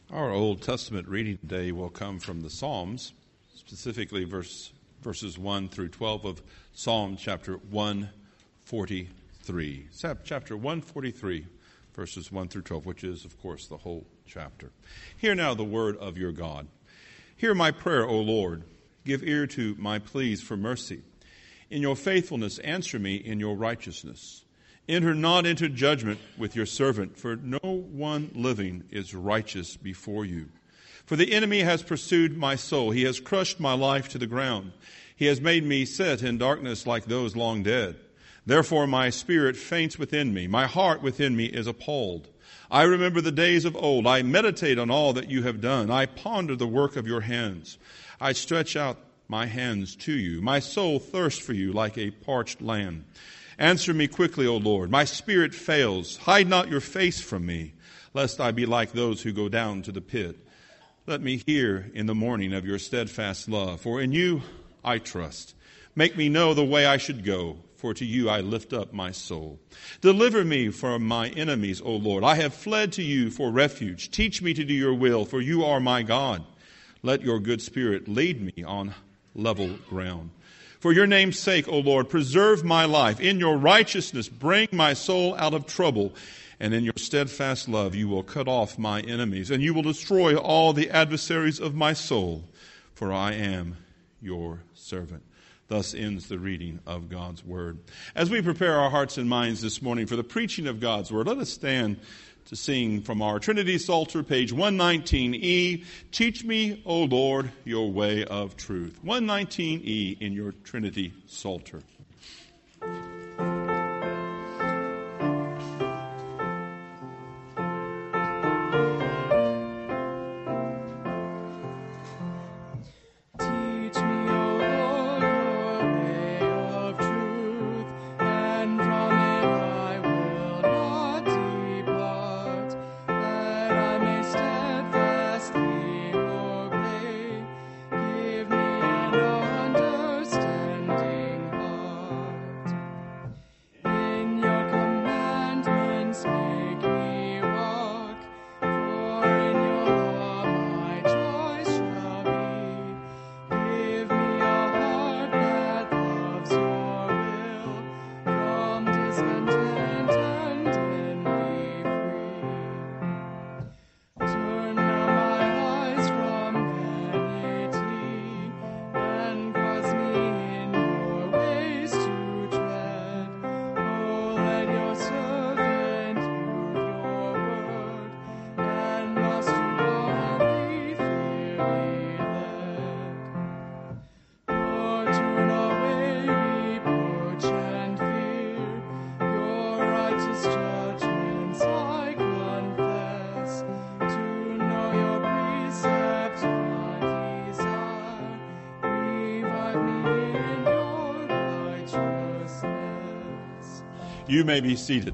Our Old Testament reading today will come from the Psalms, specifically verses 1 through 12 of Psalm chapter 143. Chapter 143, verses 1 through 12, which is, of course, the whole chapter. Hear now the word of your God. Hear my prayer, O Lord. Give ear to my pleas for mercy. In your faithfulness, answer me in your righteousness. Enter not into judgment with your servant, for no one living is righteous before you. For the enemy has pursued my soul. He has crushed my life to the ground. He has made me sit in darkness like those long dead. Therefore my spirit faints within me. My heart within me is appalled. I remember the days of old. I meditate on all that you have done. I ponder the work of your hands. I stretch out my hands to you. My soul thirsts for you like a parched land. Answer me quickly, O Lord. My spirit fails. Hide not your face from me, lest I be like those who go down to the pit. Let me hear in the morning of your steadfast love, for in you I trust. Make me know the way I should go, for to you I lift up my soul. Deliver me from my enemies, O Lord. I have fled to you for refuge. Teach me to do your will, for you are my God. Let your good spirit lead me on level ground. For your name's sake, O Lord, preserve my life. In your righteousness, bring my soul out of trouble. And in your steadfast love, you will cut off my enemies, and you will destroy all the adversaries of my soul. For I am your servant. Thus ends the reading of God's word. As we prepare our hearts and minds this morning for the preaching of God's word, let us stand to sing from our Trinity Psalter, page 119E, Teach me, O Lord, your way of truth. 119E in your Trinity Psalter. You may be seated.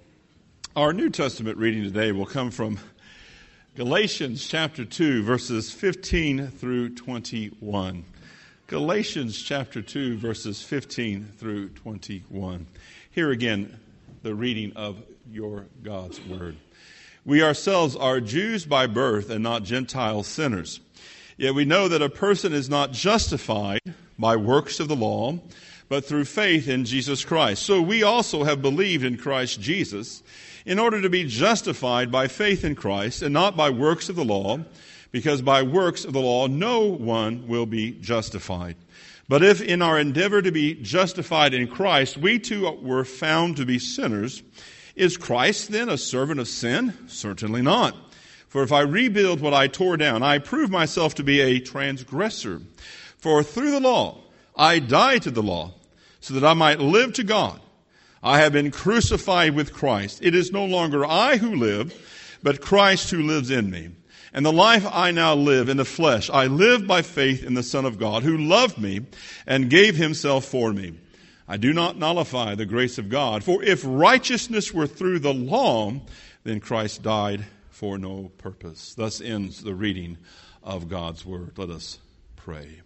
Our New Testament reading today will come from Galatians chapter 2, verses 15 through 21. Galatians chapter 2, verses 15 through 21. Here again, the reading of your God's word. We ourselves are Jews by birth and not Gentile sinners. Yet we know that a person is not justified by works of the law, but through faith in Jesus Christ. So we also have believed in Christ Jesus in order to be justified by faith in Christ and not by works of the law, because by works of the law no one will be justified. But if in our endeavor to be justified in Christ we too were found to be sinners, is Christ then a servant of sin? Certainly not. For if I rebuild what I tore down, I prove myself to be a transgressor. For through the law I died to the law, so that I might live to God. I have been crucified with Christ. It is no longer I who live, but Christ who lives in me. And the life I now live in the flesh, I live by faith in the Son of God, who loved me and gave himself for me. I do not nullify the grace of God, for if righteousness were through the law, then Christ died for no purpose. Thus ends the reading of God's word. Let us pray.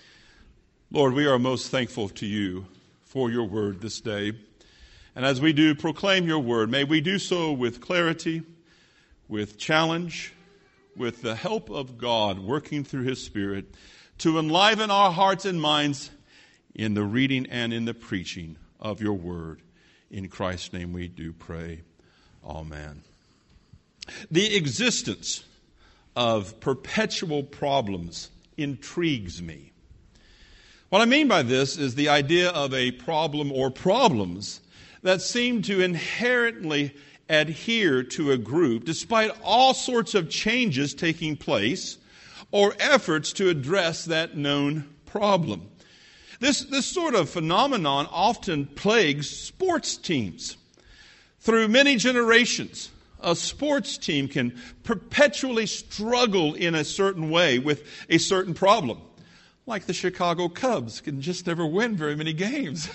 Lord, we are most thankful to you for your word this day. And as we do proclaim your word, may we do so with clarity, with challenge, with the help of God working through His Spirit, to enliven our hearts and minds in the reading and in the preaching of your word. In Christ's name we do pray. Amen. The existence of perpetual problems intrigues me. What I mean by this is the idea of a problem or problems that seem to inherently adhere to a group despite all sorts of changes taking place or efforts to address that known problem. This sort of phenomenon often plagues sports teams. Through many generations, a sports team can perpetually struggle in a certain way with a certain problem. Like the Chicago Cubs can just never win very many games.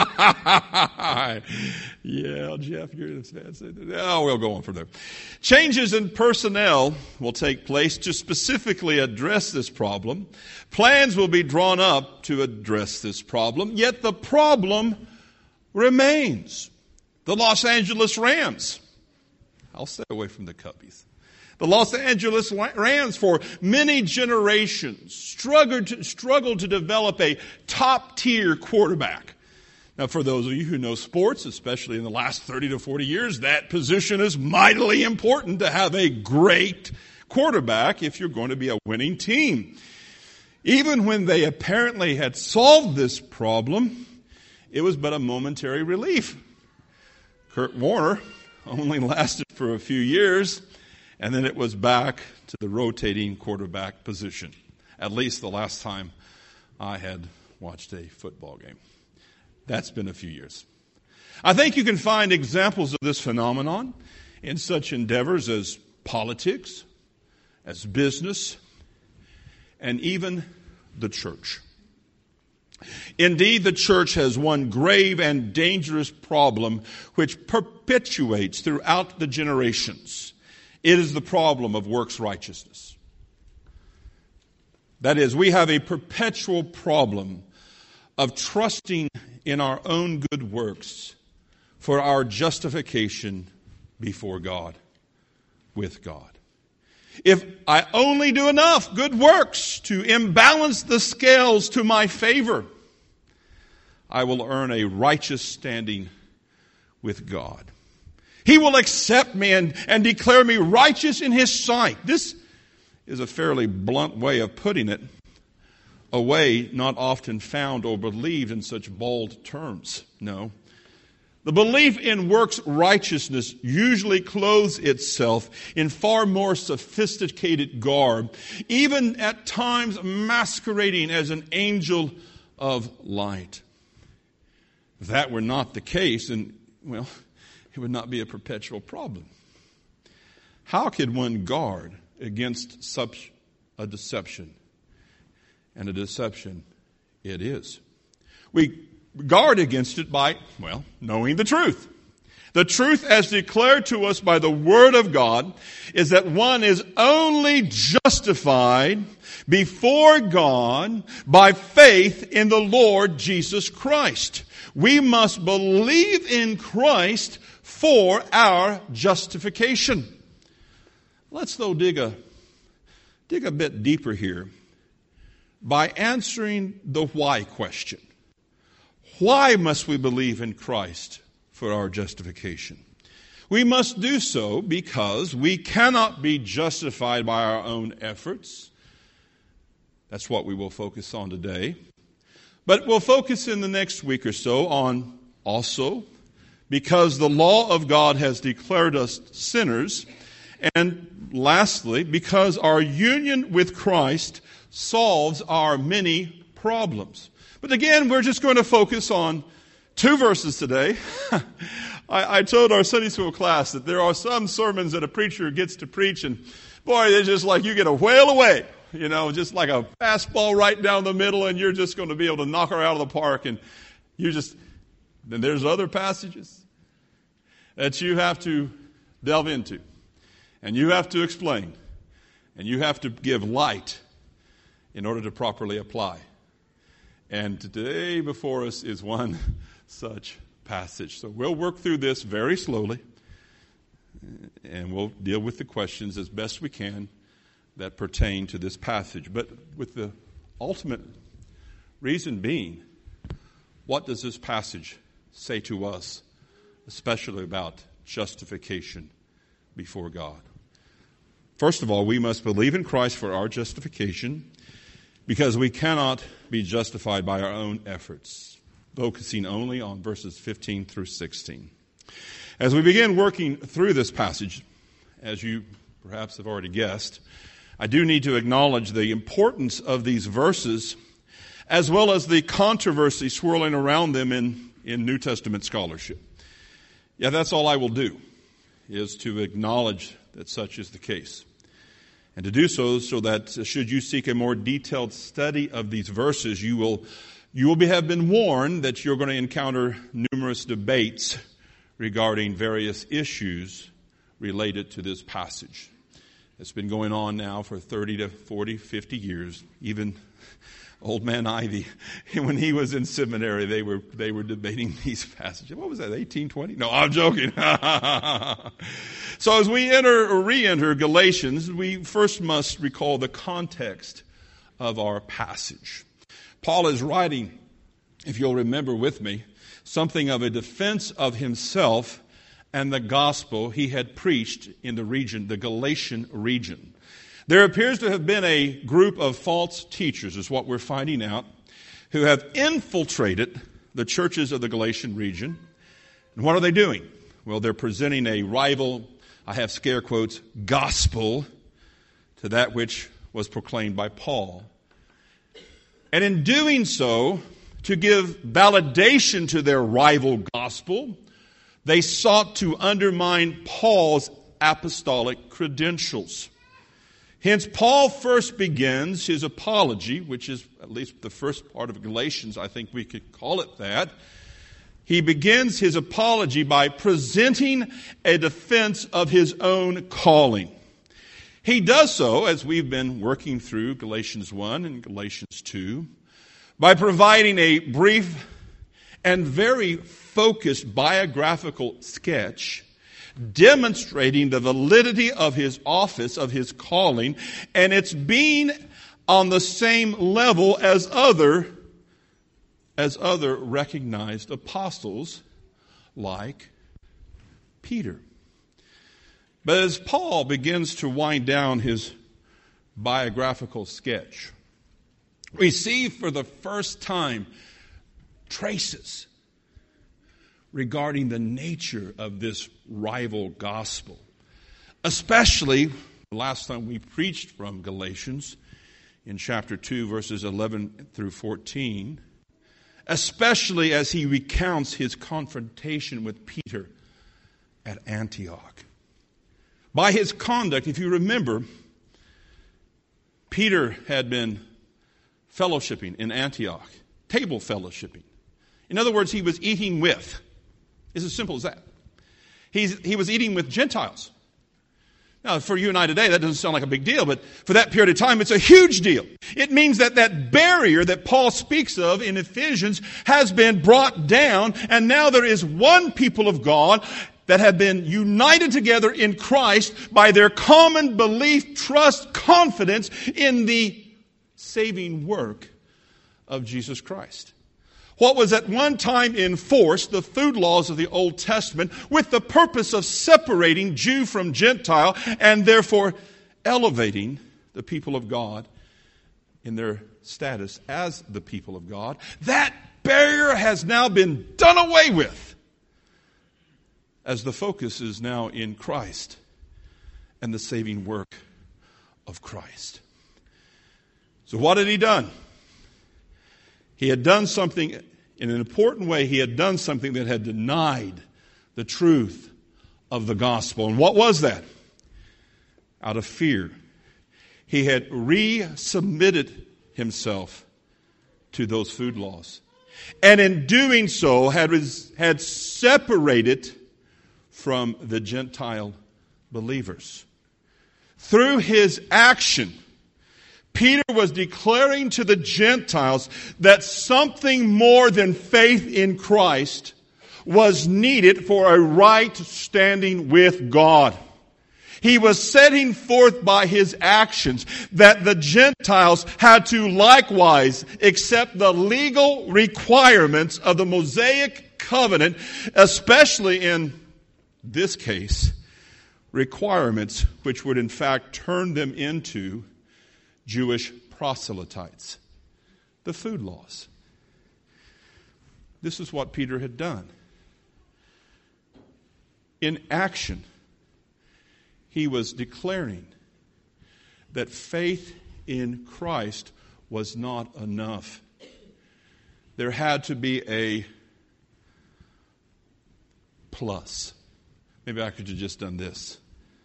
Yeah, Jeff, you're the fan. Oh, we'll go on from there. Changes in personnel will take place to specifically address this problem. Plans will be drawn up to address this problem, yet the problem remains. The Los Angeles Rams. I'll stay away from the Cubbies. The Los Angeles Rams for many generations struggled to develop a top-tier quarterback. Now, for those of you who know sports, especially in the last 30 to 40 years, that position is mightily important to have a great quarterback if you're going to be a winning team. Even when they apparently had solved this problem, it was but a momentary relief. Kurt Warner only lasted for a few years, and then it was back to the rotating quarterback position, at least the last time I had watched a football game. That's been a few years. I think you can find examples of this phenomenon in such endeavors as politics, as business, and even the church. Indeed, the church has one grave and dangerous problem which perpetuates throughout the generations. It is the problem of works righteousness. That is, we have a perpetual problem of trusting in our own good works for our justification before God, with God. If I only do enough good works to imbalance the scales to my favor, I will earn a righteous standing with God. He will accept me and declare me righteous in His sight. This is a fairly blunt way of putting it, a way not often found or believed in such bold terms. No. The belief in works righteousness usually clothes itself in far more sophisticated garb, even at times masquerading as an angel of light. If that were not the case, then, well, it would not be a perpetual problem. How could one guard against such a deception? And a deception it is. We guard against it by, well, knowing the truth. The truth as declared to us by the Word of God is that one is only justified before God by faith in the Lord Jesus Christ. We must believe in Christ for our justification. Let's, though, dig a bit deeper here by answering the why question. Why must we believe in Christ for our justification? We must do so because we cannot be justified by our own efforts. That's what we will focus on today. But we'll focus in the next week or so on also because the law of God has declared us sinners. And lastly, because our union with Christ solves our many problems. But again, we're just going to focus on 2 verses today. I told our Sunday school class that there are some sermons that a preacher gets to preach, and boy, they're just like you get a whale away. You know, just like a fastball right down the middle, and you're just going to be able to knock her out of the park. And then there's other passages that you have to delve into, and you have to explain, and you have to give light in order to properly apply. And today before us is one such passage. So we'll work through this very slowly, and we'll deal with the questions as best we can that pertain to this passage, but with the ultimate reason being, what does this passage say to us, especially about justification before God? First of all, we must believe in Christ for our justification because we cannot be justified by our own efforts, focusing only on verses 15 through 16. As we begin working through this passage, as you perhaps have already guessed, I do need to acknowledge the importance of these verses as well as the controversy swirling around them in New Testament scholarship. Yeah, that's all I will do, is to acknowledge that such is the case. And to do so that should you seek a more detailed study of these verses, you will have been warned that you're going to encounter numerous debates regarding various issues related to this passage. It's been going on now for 30 to 40, 50 years. Even Old Man Ivy, when he was in seminary, they were debating these passages. What was that, 1820? No, I'm joking. So as we re-enter Galatians, we first must recall the context of our passage. Paul is writing, if you'll remember with me, something of a defense of himself and the gospel he had preached in the region, the Galatian region. There appears to have been a group of false teachers, is what we're finding out, who have infiltrated the churches of the Galatian region. And what are they doing? Well, they're presenting a rival, I have scare quotes, gospel to that which was proclaimed by Paul. And in doing so, to give validation to their rival gospel, they sought to undermine Paul's apostolic credentials. Hence, Paul first begins his apology, which is at least the first part of Galatians, I think we could call it that. He begins his apology by presenting a defense of his own calling. He does so, as we've been working through Galatians 1 and Galatians 2, by providing a brief and very focused biographical sketch demonstrating the validity of his office, of his calling, and it's being on the same level as other recognized apostles like Peter. But as Paul begins to wind down his biographical sketch, we see for the first time traces regarding the nature of this rival gospel. Especially, the last time we preached from Galatians, in chapter 2, verses 11 through 14, especially as he recounts his confrontation with Peter at Antioch. By his conduct, if you remember, Peter had been fellowshipping in Antioch, table fellowshipping. In other words, he was eating with. It's as simple as that. He was eating with Gentiles. Now, for you and I today, that doesn't sound like a big deal, but for that period of time, it's a huge deal. It means that barrier that Paul speaks of in Ephesians has been brought down, and now there is one people of God that have been united together in Christ by their common belief, trust, confidence in the saving work of Jesus Christ. What was at one time enforced, the food laws of the Old Testament, with the purpose of separating Jew from Gentile and therefore elevating the people of God in their status as the people of God, that barrier has now been done away with, as the focus is now in Christ and the saving work of Christ. So what had he done? He had done something, in an important way, he had done something that had denied the truth of the gospel. And what was that? Out of fear, he had resubmitted himself to those food laws. And in doing so, had separated from the Gentile believers. Through his action, Peter was declaring to the Gentiles that something more than faith in Christ was needed for a right standing with God. He was setting forth by his actions that the Gentiles had to likewise accept the legal requirements of the Mosaic covenant, especially in this case, requirements which would in fact turn them into Jewish proselytes. The food laws. This is what Peter had done. In action, he was declaring that faith in Christ was not enough. There had to be a plus. Maybe I could have just done this.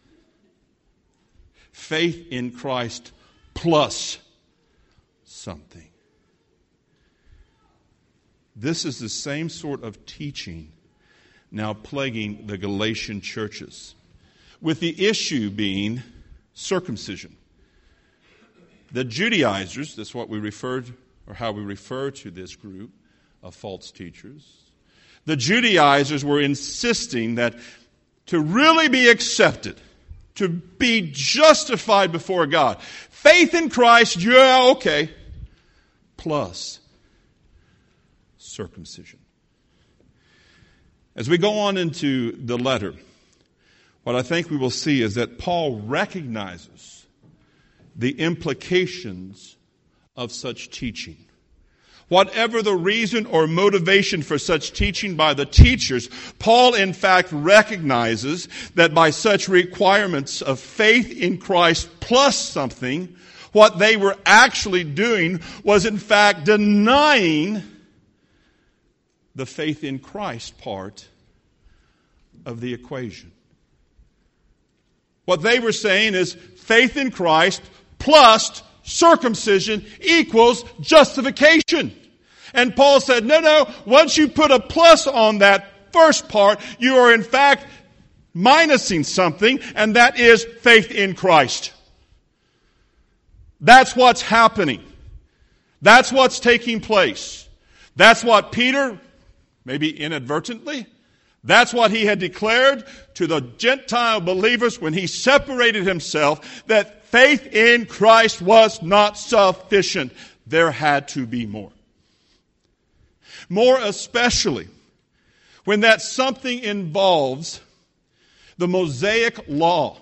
Faith in Christ plus something. This is the same sort of teaching now plaguing the Galatian churches, with the issue being circumcision. The Judaizers, that's what we referred, or how we refer to this group of false teachers. The Judaizers were insisting that to really be accepted, to be justified before God, faith in Christ, yeah, okay, plus circumcision. As we go on into the letter, what I think we will see is that Paul recognizes the implications of such teaching. Whatever the reason or motivation for such teaching by the teachers, Paul in fact recognizes that by such requirements of faith in Christ plus something, what they were actually doing was in fact denying the faith in Christ part of the equation. What they were saying is faith in Christ plus circumcision equals justification. And Paul said, no, once you put a plus on that first part, you are in fact minusing something, and that is faith in Christ. That's what's happening. That's what's taking place. That's what Peter, maybe inadvertently, that's what he had declared to the Gentile believers when he separated himself, that faith in Christ was not sufficient. There had to be more. More especially when that something involves the Mosaic law.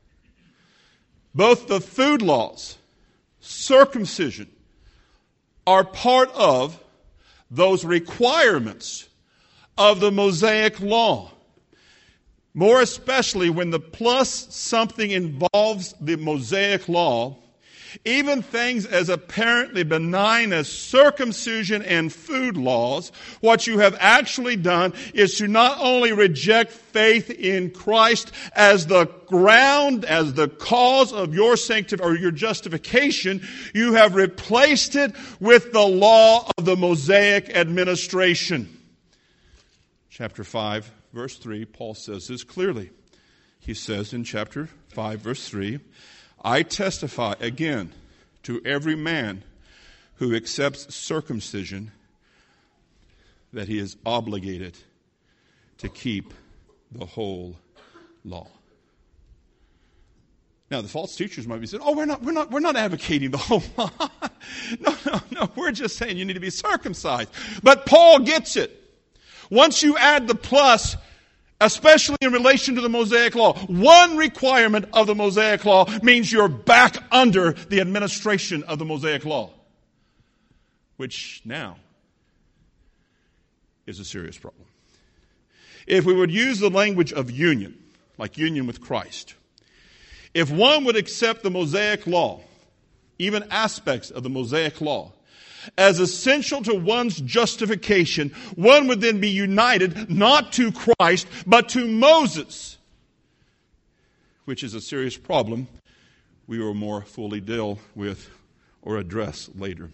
Both the food laws, circumcision, are part of those requirements of the Mosaic law. More especially when the plus something involves the Mosaic law, even things as apparently benign as circumcision and food laws, what you have actually done is to not only reject faith in Christ as the ground, as the cause of your sanctification or your justification, you have replaced it with the law of the Mosaic administration. Chapter 5, verse 3, Paul says this clearly. He says in chapter 5, verse 3, I testify again to every man who accepts circumcision that he is obligated to keep the whole law. Now, the false teachers might be saying, "Oh, we're not advocating the whole law. No, we're just saying you need to be circumcised." But Paul gets it. Once you add the plus, especially in relation to the Mosaic law, one requirement of the Mosaic law means you're back under the administration of the Mosaic law, which now is a serious problem. If we would use the language of union, like union with Christ, if one would accept the Mosaic law, even aspects of the Mosaic law, as essential to one's justification, one would then be united not to Christ, but to Moses, which is a serious problem we will more fully deal with or address later.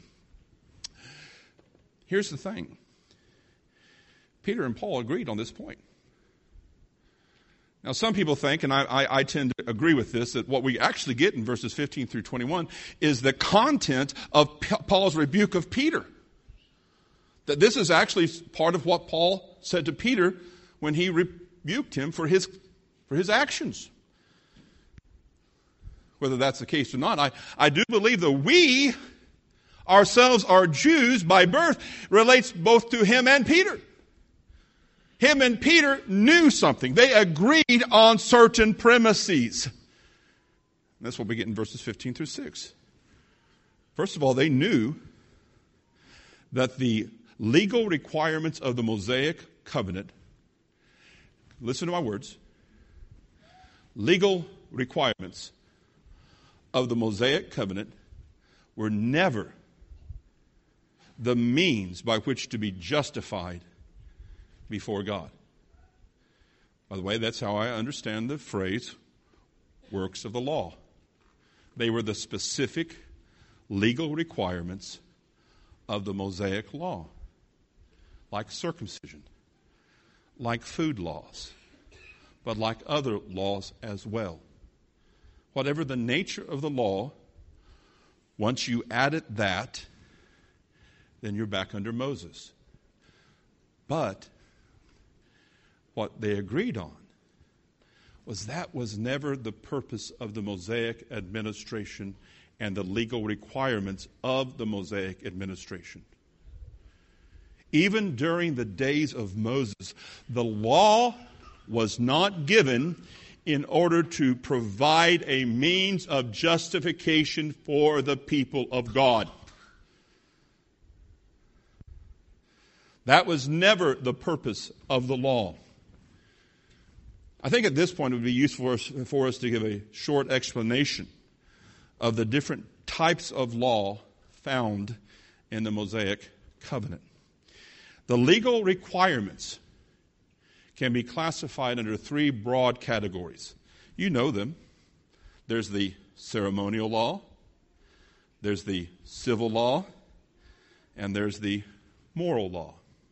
Here's the thing. Peter and Paul agreed on this point. Now, some people think, and I tend to agree with this, that what we actually get in verses 15 through 21 is the content of Paul's rebuke of Peter. That this is actually part of what Paul said to Peter when he rebuked him for his actions. whether that's the case or not. I do believe that we ourselves are Jews by birth relates both to him and Peter. Him and Peter knew something. They agreed on certain premises. And that's what we get in verses 15 through 6. First of all, they knew that the legal requirements of the Mosaic covenant, listen to my words, legal requirements of the Mosaic covenant were never the means by which to be justified before God. By the way, that's how I understand the phrase works of the law. They were the specific legal requirements of the Mosaic law, like circumcision, like food laws, but like other laws as well. Whatever the nature of the law, once you added that, then you're back under Moses. But what they agreed on was that was never the purpose of the Mosaic administration and the legal requirements of the Mosaic administration. Even during the days of Moses, the law was not given in order to provide a means of justification for the people of God. That was never the purpose of the law. I think at this point it would be useful for us to give a short explanation of the different types of law found in the Mosaic covenant. The legal requirements can be classified under three broad categories. You know them. There's the ceremonial law, there's the civil law, and there's the moral law.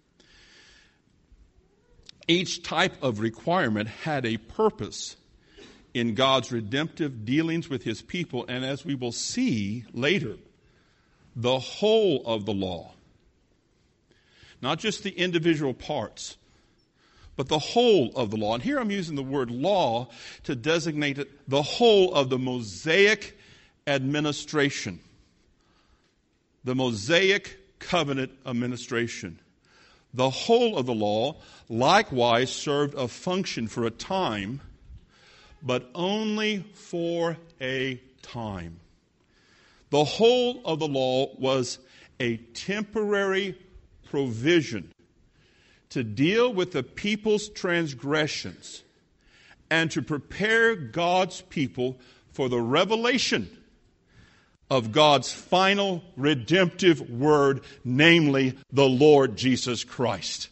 Each type of requirement had a purpose in God's redemptive dealings with his people, and as we will see later, the whole of the law, not just the individual parts, but the whole of the law. And here I'm using the word law to designate the whole of the Mosaic administration, the Mosaic covenant administration. The whole of the law likewise served a function for a time, but only for a time. The whole of the law was a temporary provision to deal with the people's transgressions and to prepare God's people for the revelation of God's final redemptive word, namely the Lord Jesus Christ.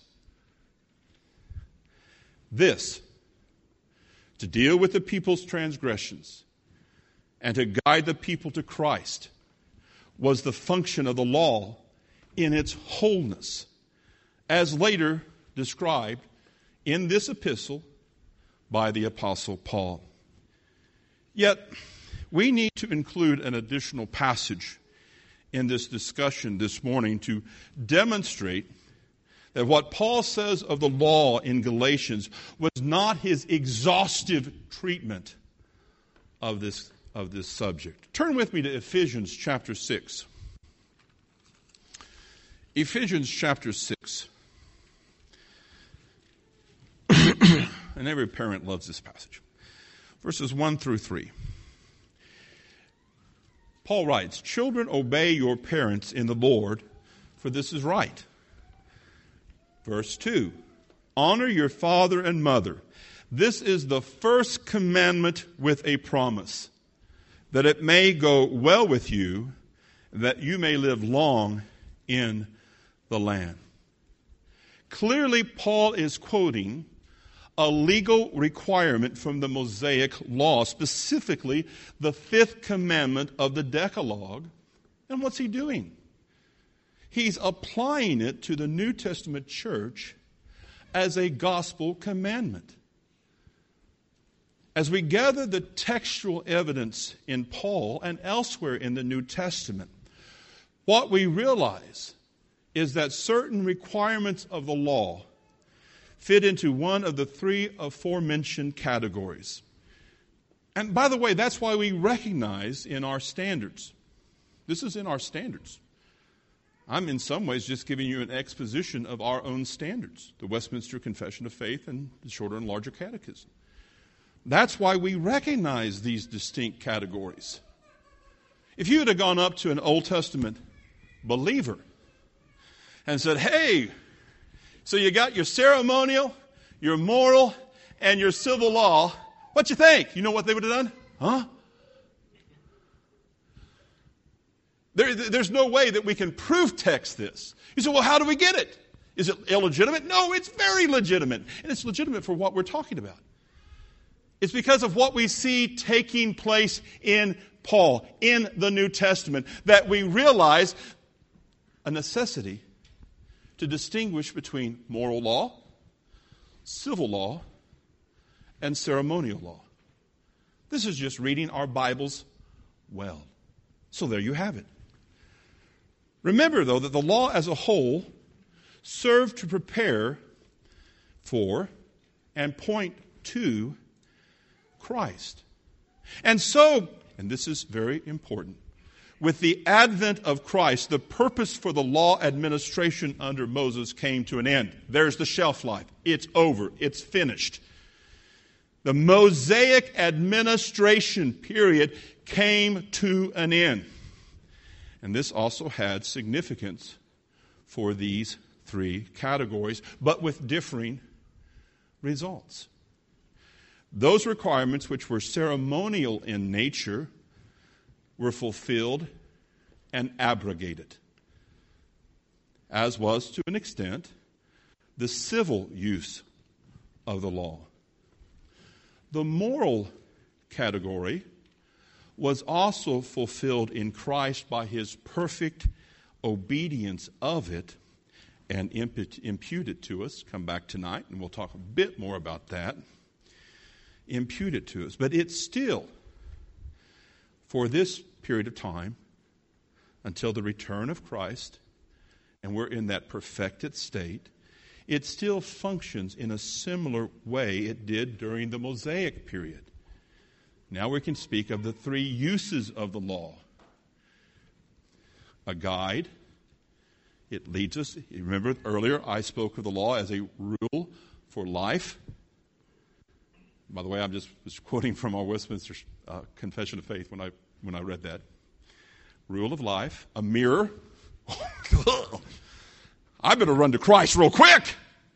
This, to deal with the people's transgressions and to guide the people to Christ, was the function of the law in its wholeness, as later described in this epistle by the Apostle Paul. Yet, we need to include an additional passage in this discussion this morning to demonstrate that what Paul says of the law in Galatians was not his exhaustive treatment of this subject. Turn with me to Ephesians chapter 6. Ephesians chapter 6. And every parent loves this passage. Verses 1 through 3. Paul writes, "Children, obey your parents in the Lord, for this is right." Verse 2, "Honor your father and mother. This is the first commandment with a promise, that it may go well with you, that you may live long in the land." Clearly, Paul is quoting a legal requirement from the Mosaic law, specifically the fifth commandment of the Decalogue. And what's he doing? He's applying it to the New Testament church as a gospel commandment. As we gather the textual evidence in Paul and elsewhere in the New Testament, what we realize is that certain requirements of the law fit into one of the three aforementioned categories. And by the way, that's why we recognize in our standards. This is in our standards. I'm in some ways just giving you an exposition of our own standards, the Westminster Confession of Faith and the Shorter and Larger Catechism. That's why we recognize these distinct categories. If you had gone up to an Old Testament believer and said, hey, so you got your ceremonial, your moral, and your civil law, what you think? You know what they would have done? Huh? There's no way that we can proof text this. You say, well, how do we get it? Is it illegitimate? No, it's very legitimate. And it's legitimate for what we're talking about. It's because of what we see taking place in Paul, in the New Testament, that we realize a necessity to distinguish between moral law, civil law, and ceremonial law. This is just reading our Bibles well. So there you have it. Remember, though, that the law as a whole served to prepare for and point to Christ. And so, and this is very important, with the advent of Christ, the purpose for the law administration under Moses came to an end. There's the shelf life. It's over. It's finished. The Mosaic administration period came to an end. And this also had significance for these three categories, but with differing results. Those requirements which were ceremonial in nature were fulfilled and abrogated, as was, to an extent, the civil use of the law. The moral category was also fulfilled in Christ by his perfect obedience of it and imputed to us. Come back tonight and we'll talk a bit more about that. Imputed to us. But it's still, for this period of time, until the return of Christ, and we're in that perfected state, it still functions in a similar way it did during the Mosaic period. Now we can speak of the three uses of the law. A guide. It leads us. You remember earlier I spoke of the law as a rule for life. By the way, I'm just was quoting from our Westminster Confession of Faith when I read that. Rule of life. A mirror. I better run to Christ real quick.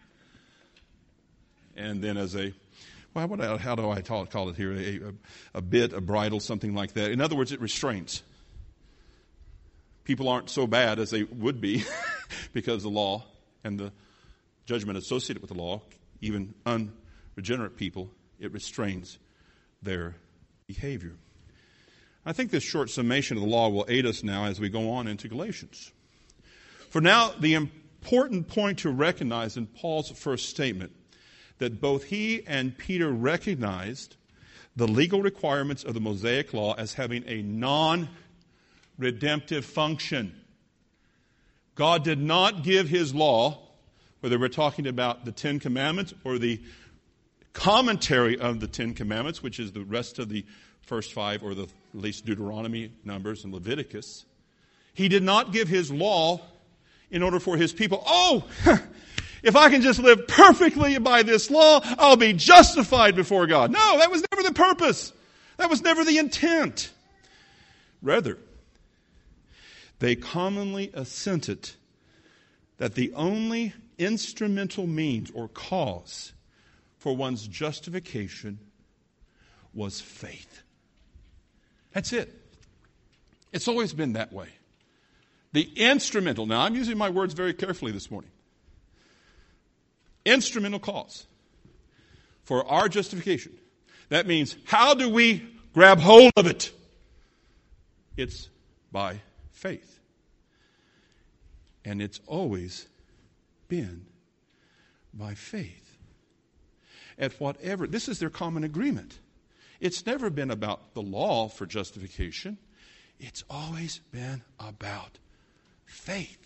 And then as a, how do I call it here? A bit, a bridle, something like that. In other words, it restrains. People aren't so bad as they would be because the law and the judgment associated with the law, even unregenerate people, it restrains their behavior. I think this short summation of the law will aid us now as we go on into Galatians. For now, the important point to recognize in Paul's first statement that both he and Peter recognized the legal requirements of the Mosaic law as having a non-redemptive function. God did not give his law, whether we're talking about the Ten Commandments or the commentary of the Ten Commandments, which is the rest of the first five, or at least Deuteronomy, Numbers, and Leviticus. He did not give his law in order for his people, if I can just live perfectly by this law, I'll be justified before God. No, that was never the purpose. That was never the intent. Rather, they commonly assented that the only instrumental means or cause for one's justification was faith. That's it. It's always been that way. The instrumental, now I'm using my words very carefully this morning. Instrumental cause for our justification. That means, how do we grab hold of it? It's by faith. And it's always been by faith. At whatever, this is their common agreement. It's never been about the law for justification. It's always been about faith.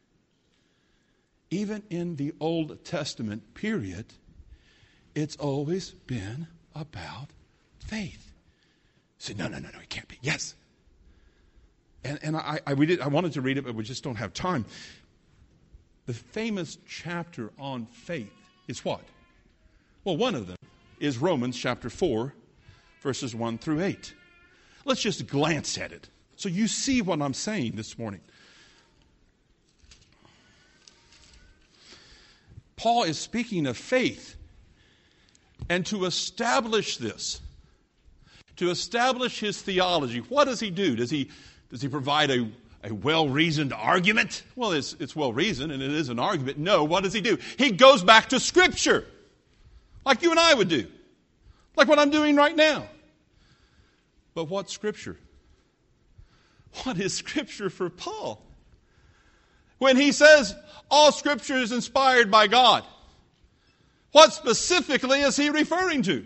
Even in the Old Testament period, it's always been about faith. say, no, it can't be. Yes. And I wanted to read it, but we just don't have time. The famous chapter on faith is what? Well, one of them is Romans chapter 4, verses 1 through 8. Let's just glance at it so you see what I'm saying this morning. Paul is speaking of faith. And to establish this, to establish his theology, what does he do? Does he provide a well-reasoned argument? Well, it's well-reasoned and it is an argument. No, what does he do? He goes back to Scripture, like you and I would do, like what I'm doing right now. But what Scripture? What is Scripture for Paul? When he says all Scripture is inspired by God, what specifically is he referring to?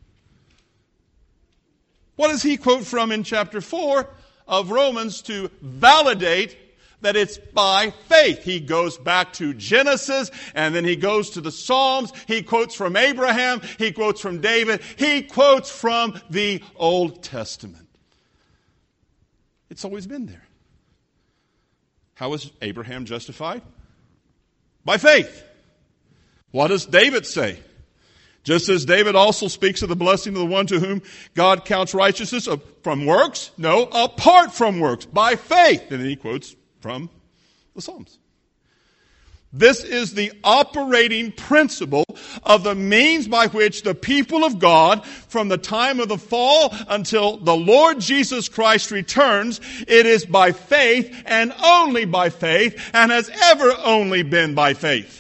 What does he quote from in chapter 4 of Romans to validate that it's by faith? He goes back to Genesis, and then he goes to the Psalms. He quotes from Abraham. He quotes from David. He quotes from the Old Testament. It's always been there. How was Abraham justified? By faith. What does David say? Just as David also speaks of the blessing of the one to whom God counts righteousness from works? No, apart from works, by faith. And then he quotes from the Psalms. This is the operating principle of the means by which the people of God, from the time of the fall until the Lord Jesus Christ returns, it is by faith and only by faith, and has ever only been by faith.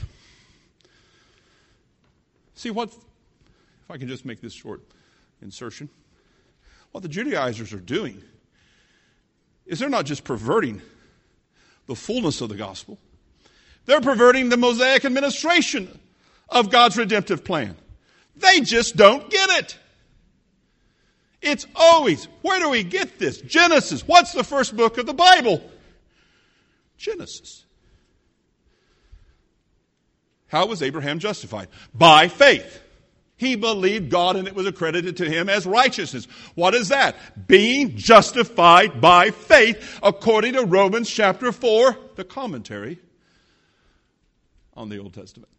See, if I can just make this short insertion, what the Judaizers are doing is they're not just perverting the fullness of the gospel, they're perverting the Mosaic administration of God's redemptive plan. They just don't get it. It's always, where do we get this? Genesis. What's the first book of the Bible? Genesis. How was Abraham justified? By faith. He believed God and it was accredited to him as righteousness. What is that? Being justified by faith according to Romans chapter 4, the commentary on the Old Testament.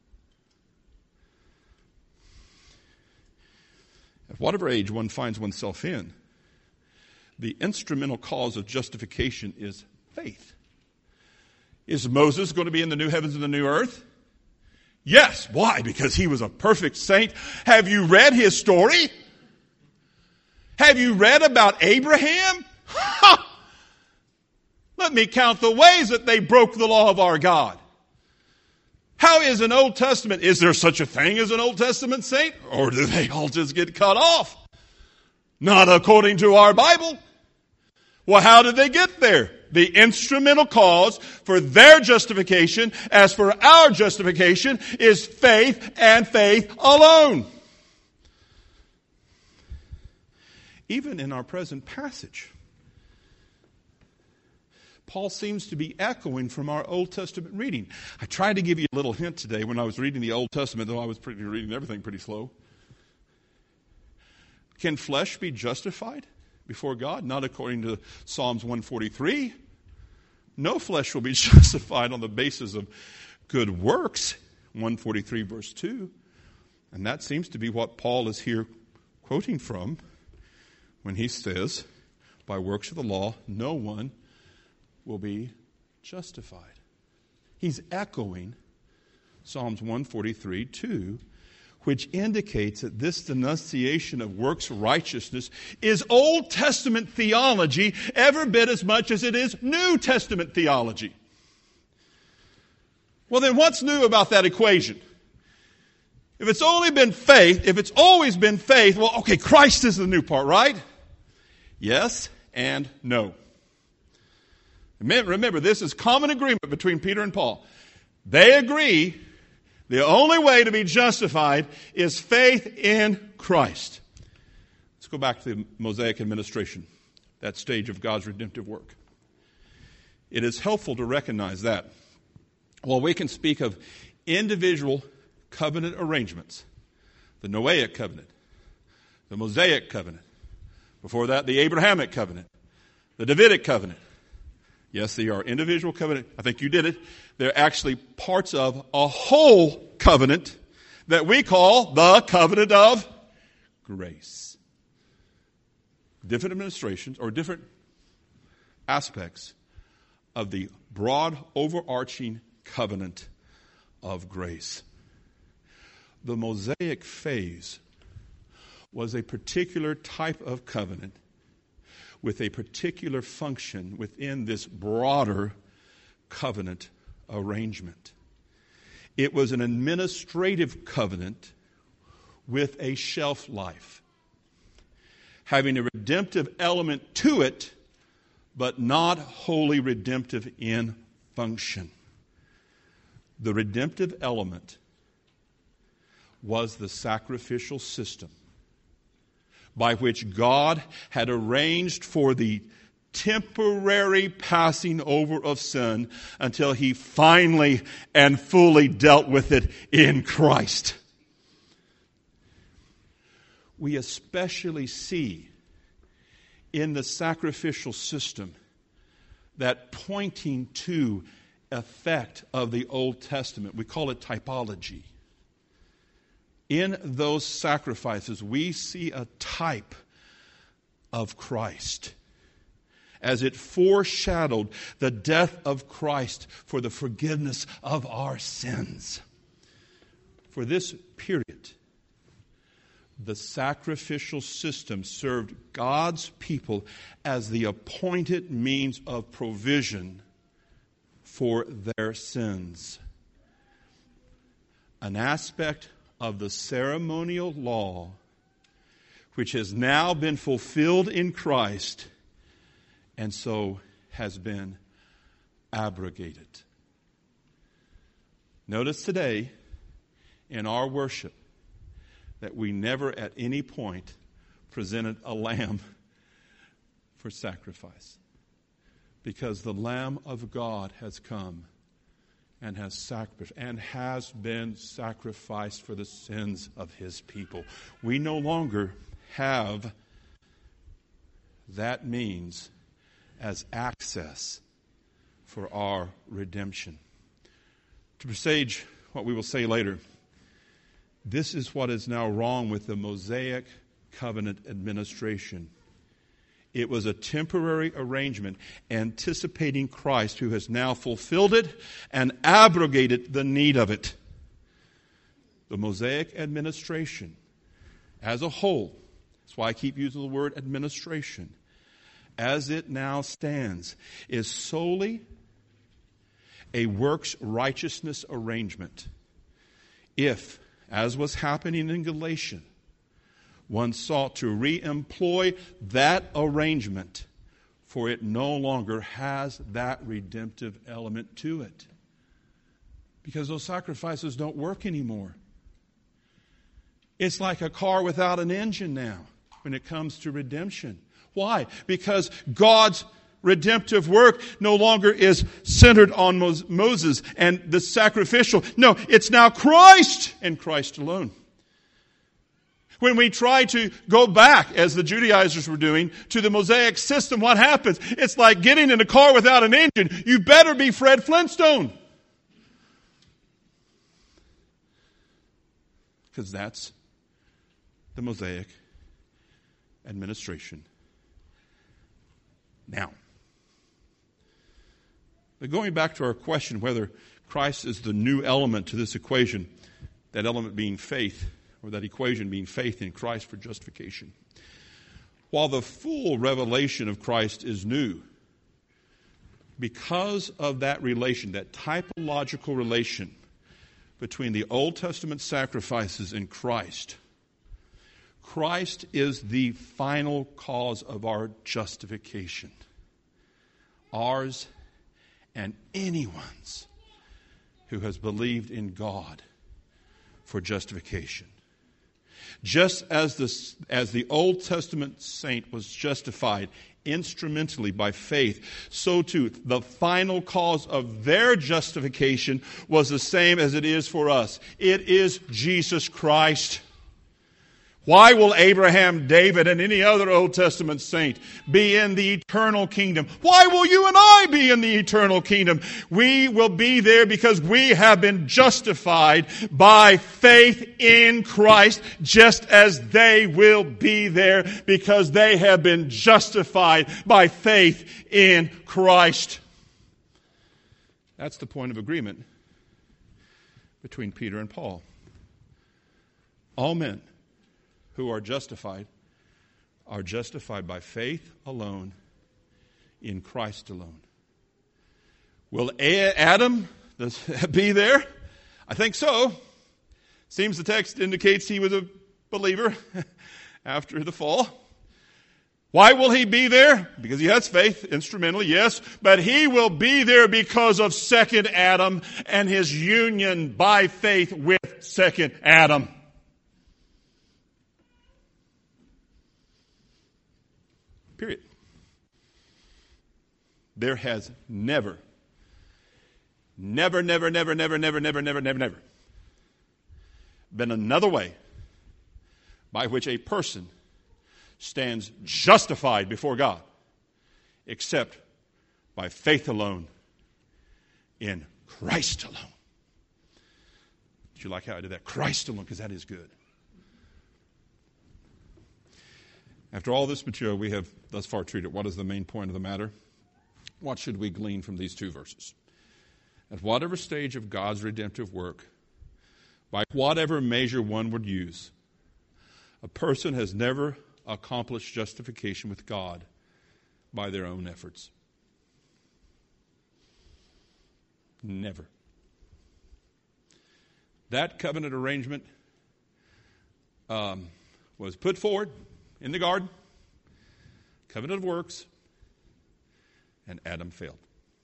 At whatever age one finds oneself in, the instrumental cause of justification is faith. Is Moses going to be in the new heavens and the new earth? Yes. Why? Because he was a perfect saint. Have you read his story? Have you read about Abraham? Ha! Let me count the ways that they broke the law of our God. How is an Old Testament? Is there such a thing as an Old Testament saint? Or do they all just get cut off? Not according to our Bible. Well, how did they get there? The instrumental cause for their justification, as for our justification, is faith and faith alone. Even in our present passage, Paul seems to be echoing from our Old Testament reading. I tried to give you a little hint today when I was reading the Old Testament, though I was reading everything pretty slow. Can flesh be justified before God? Not according to Psalms 143. No flesh will be justified on the basis of good works. 143 verse 2. And that seems to be what Paul is here quoting from when he says, by works of the law, no one will be justified. He's echoing Psalms 143, 2, which indicates that this denunciation of works righteousness is Old Testament theology every bit as much as it is New Testament theology. Well, then what's new about that equation? If it's only been faith, if it's always been faith, well, okay, Christ is the new part, right? Yes and no. Remember, this is common agreement between Peter and Paul. They agree the only way to be justified is faith in Christ. Let's go back to the Mosaic administration, that stage of God's redemptive work. It is helpful to recognize that while we can speak of individual covenant arrangements, the Noahic covenant, the Mosaic covenant, Before that, the Abrahamic covenant, the Davidic covenant. Yes, they are individual covenant. I think you did it. They're actually parts of a whole covenant that we call the covenant of grace. Different administrations or different aspects of the broad, overarching covenant of grace. The Mosaic phase was a particular type of covenant with a particular function within this broader covenant arrangement. It was an administrative covenant with a shelf life, having a redemptive element to it, but not wholly redemptive in function. The redemptive element was the sacrificial system by which God had arranged for the temporary passing over of sin until He finally and fully dealt with it in Christ. We especially see in the sacrificial system that pointing to effect of the Old Testament. We call it typology. In those sacrifices, we see a type of Christ as it foreshadowed the death of Christ for the forgiveness of our sins. For this period, the sacrificial system served God's people as the appointed means of provision for their sins. An aspect of the ceremonial law which has now been fulfilled in Christ and so has been abrogated. Notice today in our worship that we never at any point presented a lamb for sacrifice, because the Lamb of God has come and has been sacrificed for the sins of His people. We no longer have that means as access for our redemption. To presage what we will say later, this is what is now wrong with the Mosaic covenant administration. It was a temporary arrangement anticipating Christ, who has now fulfilled it and abrogated the need of it. The Mosaic administration as a whole, that's why I keep using the word administration, as it now stands, is solely a works righteousness arrangement. If, as was happening in Galatia, one sought to re-employ that arrangement, for it no longer has that redemptive element to it. Because those sacrifices don't work anymore. It's like a car without an engine now when it comes to redemption. Why? Because God's redemptive work no longer is centered on Moses and the sacrificial. No, it's now Christ and Christ alone. When we try to go back, as the Judaizers were doing, to the Mosaic system, what happens? It's like getting in a car without an engine. You better be Fred Flintstone. Because that's the Mosaic administration. Now, but going back to our question whether Christ is the new element to this equation, that element being faith, or that equation being faith in Christ for justification. While the full revelation of Christ is new, because of that relation, that typological relation between the Old Testament sacrifices and Christ, Christ is the final cause of our justification. Ours and anyone's who has believed in God for justification. Just as the Old Testament saint was justified instrumentally by faith, so too the final cause of their justification was the same as it is for us. It is Jesus Christ. Why will Abraham, David, and any other Old Testament saint be in the eternal kingdom? Why will you and I be in the eternal kingdom? We will be there because we have been justified by faith in Christ, just as they will be there because they have been justified by faith in Christ. That's the point of agreement between Peter and Paul. All men who are justified by faith alone, in Christ alone. Will Adam be there? I think so. Seems the text indicates he was a believer after the fall. Why will he be there? Because he has faith, instrumentally, yes. But he will be there because of second Adam and his union by faith with second Adam. Period. There has never been another way by which a person stands justified before God except by faith alone in Christ alone. Did you like how I did that? Christ alone, because that is good. After all this material we have thus far treated, what is the main point of the matter? What should we glean from these two verses? At whatever stage of God's redemptive work, by whatever measure one would use, a person has never accomplished justification with God by their own efforts. Never. That covenant arrangement was put forward in the garden, covenant of works, and Adam failed.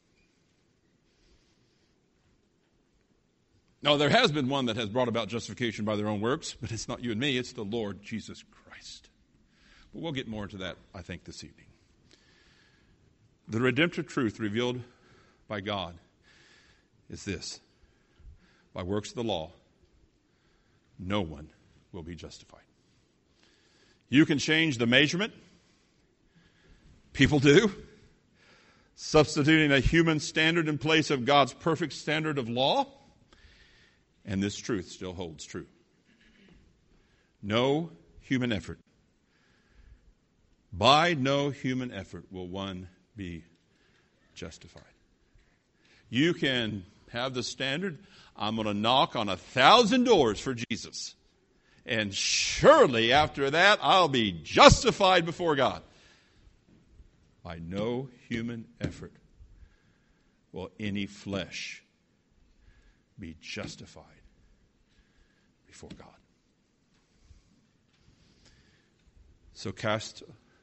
Now, there has been one that has brought about justification by their own works, but it's not you and me, it's the Lord Jesus Christ. But we'll get more into that, I think, this evening. The redemptive truth revealed by God is this: by works of the law, no one will be justified. You can change the measurement. People do. Substituting a human standard in place of God's perfect standard of law. And this truth still holds true. No human effort. By no human effort will one be justified. You can have the standard, I'm going to knock on 1,000 doors for Jesus. And surely after that, I'll be justified before God. By no human effort will any flesh be justified before God. So cast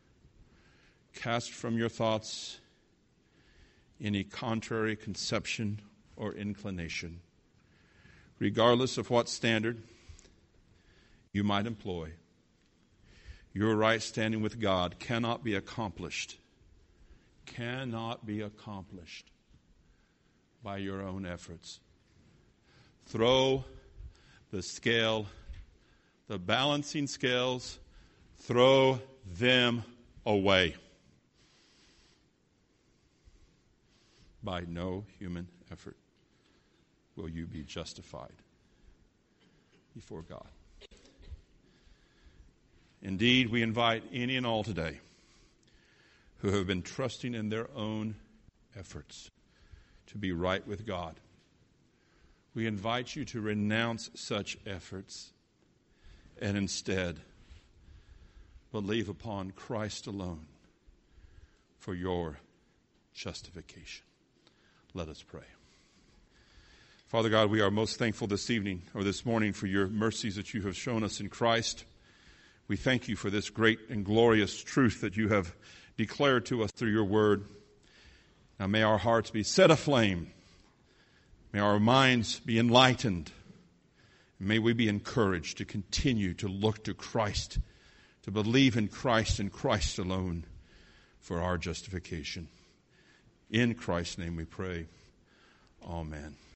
from your thoughts any contrary conception or inclination, regardless of what standard you might employ. Your right standing with God cannot be accomplished by your own efforts. Throw the scale, the balancing scales, throw them away. By no human effort will you be justified before God. Indeed, we invite any and all today who have been trusting in their own efforts to be right with God. We invite you to renounce such efforts and instead believe upon Christ alone for your justification. Let us pray. Father God, we are most thankful this evening or this morning for your mercies that you have shown us in Christ. We thank you for this great and glorious truth that you have declared to us through your word. Now may our hearts be set aflame. May our minds be enlightened. May we be encouraged to continue to look to Christ, to believe in Christ and Christ alone for our justification. In Christ's name we pray. Amen.